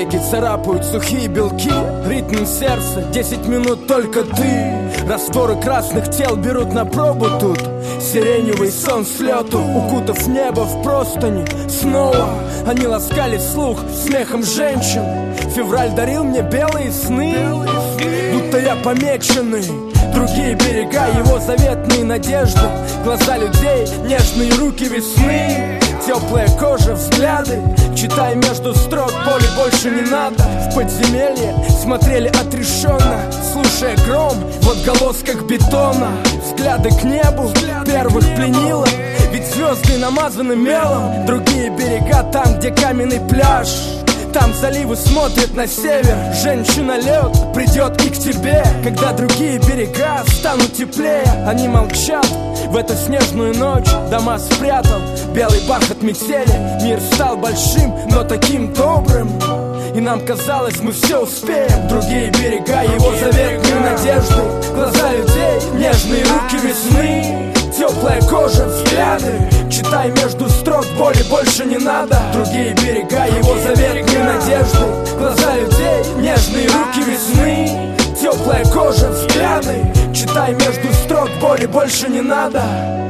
Веки царапают сухие белки, ритм сердца, 10 минут только ты. Растворы красных тел берут на пробу тут. Сиреневый сон с лету, укутав небо в простыни. Снова они ласкали слух смехом женщин. Февраль дарил мне белые сны, будто я помеченный. Другие берега, его заветные надежды. Глаза людей, нежные руки весны. Теплая кожа, взгляды. Читай между строк, боли больше не надо. В подземелье смотрели отрешенно, слушая гром в отголосках бетона. Взгляды к небу первых пленило, ведь звезды намазаны мелом. Другие берега там, где каменный пляж. Там заливы смотрят на север. Женщина-лед придет и к тебе, когда другие берега станут теплее. Они молчат в эту снежную ночь. Дома спрятал белый бархат метели. Мир стал большим, но таким добрым, и нам казалось, мы все успеем. Другие берега, его заветные надежды. Глаза людей, нежные руки весны. Теплая кожа, взгляды. Читай между строк, боли больше не надо. Другие берега, его заветные надежды. Глаза людей, нежные руки весны. Теплая кожа, взгляды. Читай между строк, боли больше не надо.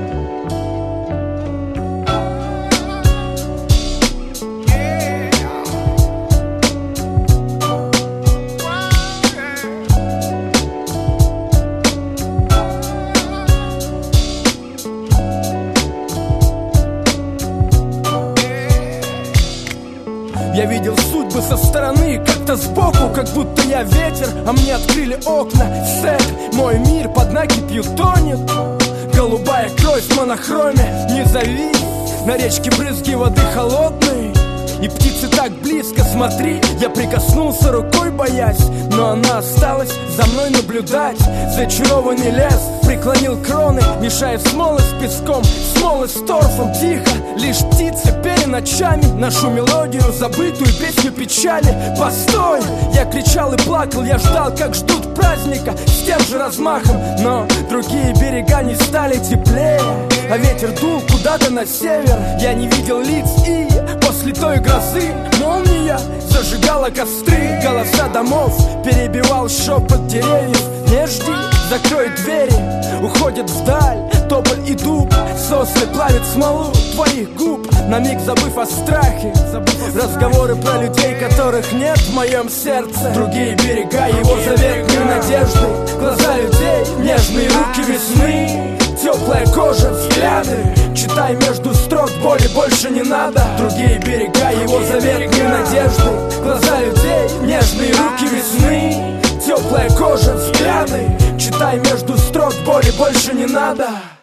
Я видел судьбы со стороны, как-то сбоку, как будто я ветер, а мне открыли окна. Сет, мой мир под накипью тонет. Голубая кровь в монохроме, не зови. На речке брызги воды холодной, и птицы так близко, смотри. Я прикоснулся рукой, боясь, но она осталась за мной наблюдать. Зачарованный лес преклонил кроны, мешая смолы с песком, смолы с торфом. Тихо, лишь птицы пели ночами нашу мелодию, забытую песню печали. Постой! Я кричал и плакал, я ждал, как ждут праздника, с тем же размахом. Но другие берега не стали теплее, а ветер дул куда-то на север. Я не видел лиц, и после той грозы молния зажигала костры. Голоса домов перебивал шепот деревьев. Не жди, закрой двери, уходит вдаль тополь и дуб. Сосны плавят смолу твоих губ, на миг забыв о страхе. Разговоры про людей, которых нет в моем сердце. Другие берега, его заветные надежды. Глаза людей, нежные руки весны. Теплая кожа, взгляды. Читай между строк, боли больше не надо. Другие берега, его заветные надежды. Глаза людей, нежные руки весны. Теплая кожа, взгляды. Читай между строк, боли больше не надо.